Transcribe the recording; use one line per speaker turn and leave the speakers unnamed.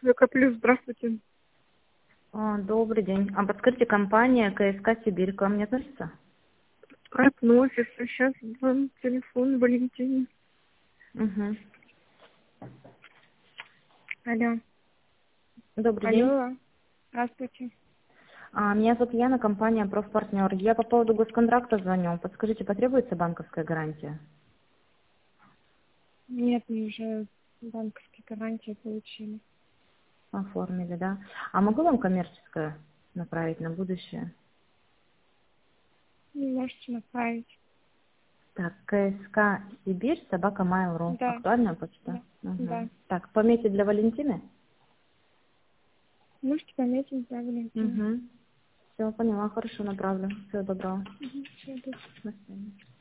ВК плюс, здравствуйте.
Добрый день. А подскажите, компания КСК Сибирь к вам не относится?
Относится. Сейчас вам телефон Валентине.
Угу.
Алло.
Добрый день.
Алло. Здравствуйте.
Меня зовут Яна, компания Профпартнер. Я по поводу госконтракта звоню. Подскажите, потребуется банковская гарантия?
Нет, мы уже банковские гарантии получили.
Оформили, да? А могу вам коммерческое направить на будущее?
Не можете направить.
Так, КСК Сибирь, собака Mail.ru.
Да.
Актуальная почта?
Да. Да.
Угу. Так, пометить для Валентины?
Можете пометить для Валентины.
Угу. Все, поняла, хорошо, направлю. Всего доброго.
Угу. Всё, до
До свидания.